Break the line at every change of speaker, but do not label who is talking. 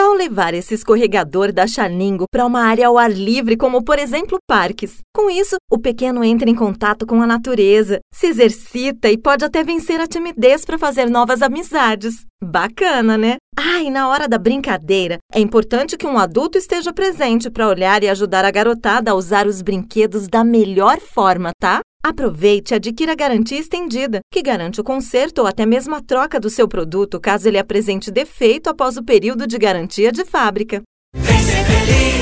tal levar esse escorregador da Xalingo para uma área ao ar livre, como por exemplo parques? Com isso, o pequeno entra em contato com a natureza, se exercita e pode até vencer a timidez para fazer novas amizades. Bacana, né? E na hora da brincadeira, é importante que um adulto esteja presente para olhar e ajudar a garotada a usar os brinquedos da melhor forma, tá? Aproveite e adquira a garantia estendida, que garante o conserto ou até mesmo a troca do seu produto caso ele apresente defeito após o período de garantia de fábrica.
Vem ser feliz!